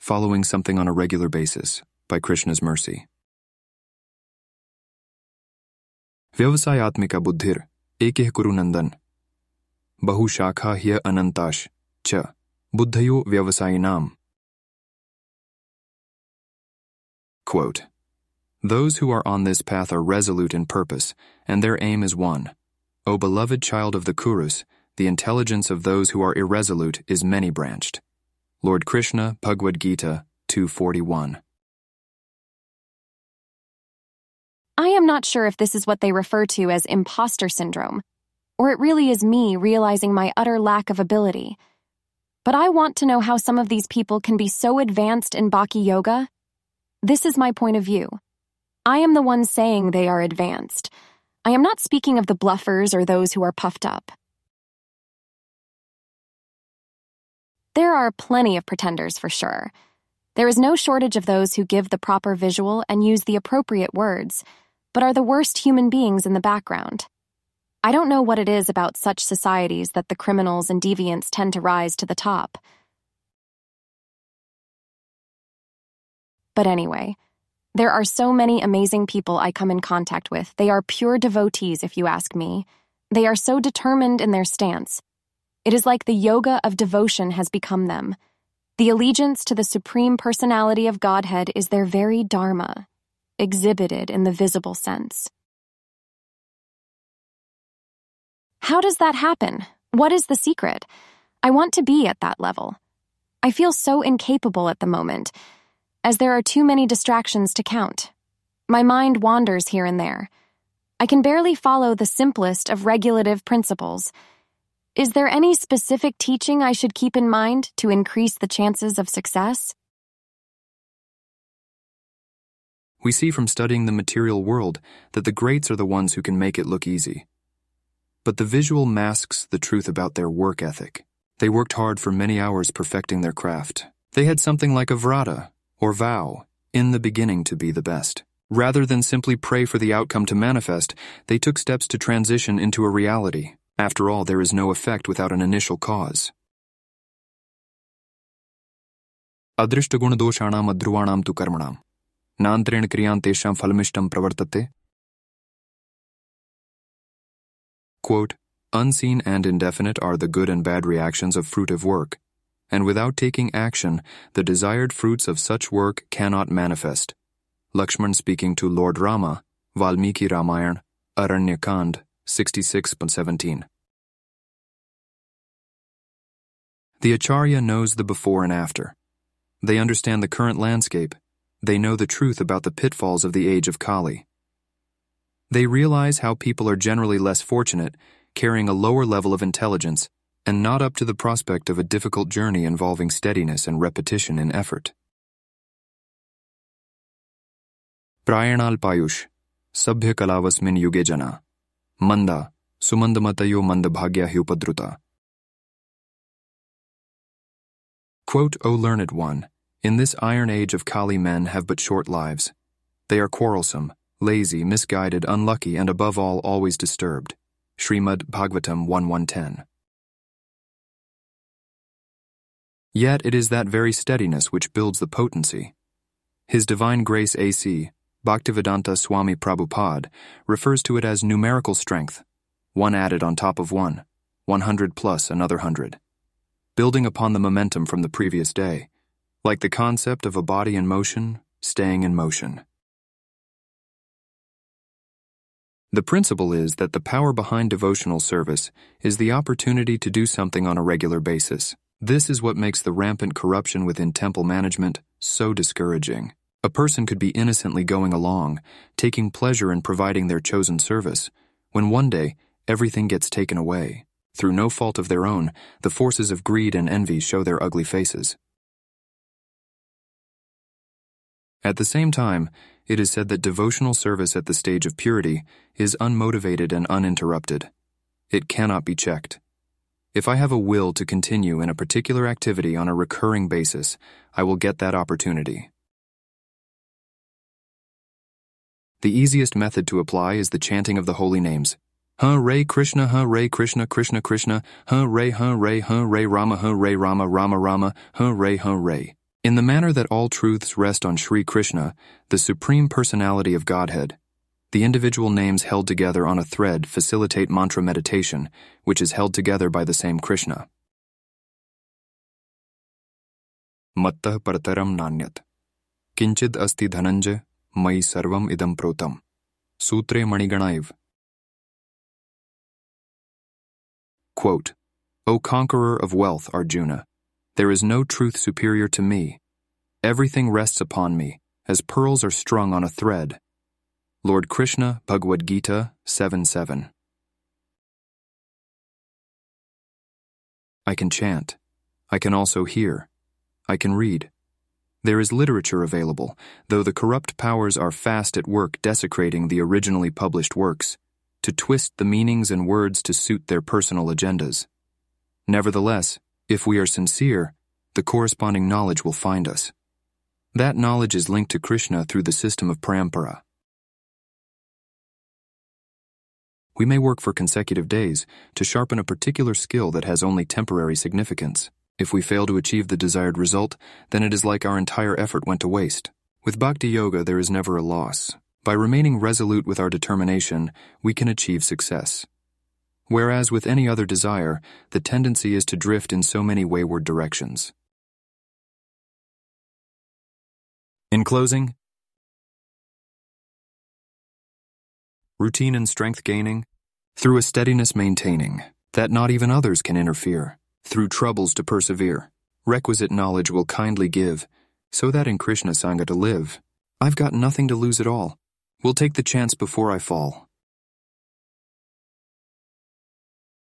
following something on a regular basis, by Krishna's mercy. Vyavasayatmika buddhir, ekeh kuru nandan. Bahushakha hya anantash, cha, buddhayo vyavasayinam. Quote, those who are on this path are resolute in purpose, and their aim is one. O beloved child of the Kurus, the intelligence of those who are irresolute is many-branched. Lord Krishna, Bhagavad Gita 2:41. I am not sure if this is what they refer to as imposter syndrome, or it really is me realizing my utter lack of ability. But I want to know how some of these people can be so advanced in Bhakti Yoga. This is my point of view. I am the one saying they are advanced. I am not speaking of the bluffers or those who are puffed up. There are plenty of pretenders for sure. There is no shortage of those who give the proper visual and use the appropriate words, but are the worst human beings in the background. I don't know what it is about such societies that the criminals and deviants tend to rise to the top. But anyway, there are so many amazing people I come in contact with. They are pure devotees, if you ask me. They are so determined in their stance. It is like the yoga of devotion has become them. The allegiance to the Supreme Personality of Godhead is their very dharma, exhibited in the visible sense. How does that happen? What is the secret? I want to be at that level. I feel so incapable at the moment, as there are too many distractions to count. My mind wanders here and there. I can barely follow the simplest of regulative principles. Is there any specific teaching I should keep in mind to increase the chances of success? We see from studying the material world that the greats are the ones who can make it look easy. But the visual masks the truth about their work ethic. They worked hard for many hours perfecting their craft. They had something like a vrata, or vow, in the beginning to be the best. Rather than simply pray for the outcome to manifest, they took steps to transition into a reality. After all, there is no effect without an initial cause. Adrishtagunadoshanam adruvanam tu karmanam. Nantren kriyan tesham phalmishtam pravartate. Quote, unseen and indefinite are the good and bad reactions of fruitive work, and without taking action, the desired fruits of such work cannot manifest. Lakshman speaking to Lord Rama, Valmiki Ramayana, Aranyakand, 66:17. The Acharya knows the before and after. They understand the current landscape. They know the truth about the pitfalls of the age of Kali. They realize how people are generally less fortunate, carrying a lower level of intelligence, and not up to the prospect of a difficult journey involving steadiness and repetition in effort. Prayanal Payush, Sabhya Kalavasmin Yuge Jana, Manda, Sumandamatayo Mandabhagya Hyupadruta. Quote, O learned one, in this iron age of Kali men have but short lives. They are quarrelsome, lazy, misguided, unlucky, and above all, always disturbed. Srimad Bhagavatam 1:110. Yet it is that very steadiness which builds the potency. His Divine Grace A.C., Bhaktivedanta Swami Prabhupada, refers to it as numerical strength, one added on top of one, 100 plus another 100, building upon the momentum from the previous day, like the concept of a body in motion, staying in motion. The principle is that the power behind devotional service is the opportunity to do something on a regular basis. This is what makes the rampant corruption within temple management so discouraging. A person could be innocently going along, taking pleasure in providing their chosen service, when one day everything gets taken away. Through no fault of their own, the forces of greed and envy show their ugly faces. At the same time, it is said that devotional service at the stage of purity is unmotivated and uninterrupted. It cannot be checked. If I have a will to continue in a particular activity on a recurring basis, I will get that opportunity. The easiest method to apply is the chanting of the holy names. Hare Krishna, Hare Krishna, Krishna Krishna, Hare Rama, Rama Rama, Rama Rama, Hare Hare. In the manner that all truths rest on Sri Krishna, the Supreme Personality of Godhead, the individual names held together on a thread facilitate mantra meditation, which is held together by the same Krishna. Mattah partaram nanyat. Kinchid asti dhananjay, mai sarvam idam protam. Sutre maniganaiv. Quote, O conqueror of wealth, Arjuna, there is no truth superior to me. Everything rests upon me, as pearls are strung on a thread. Lord Krishna, Bhagavad Gita 7:7. I can chant. I can also hear. I can read. There is literature available, though the corrupt powers are fast at work desecrating the originally published works, to twist the meanings and words to suit their personal agendas. Nevertheless, if we are sincere, the corresponding knowledge will find us. That knowledge is linked to Krishna through the system of parampara. We may work for consecutive days to sharpen a particular skill that has only temporary significance. If we fail to achieve the desired result, then it is like our entire effort went to waste. With Bhakti Yoga, there is never a loss. By remaining resolute with our determination, we can achieve success. Whereas with any other desire, the tendency is to drift in so many wayward directions. In closing, routine and strength gaining, through a steadiness maintaining, that not even others can interfere, through troubles to persevere, requisite knowledge will kindly give, so that in Krishna Sangha to live, I've got nothing to lose at all. Will take the chance before I fall.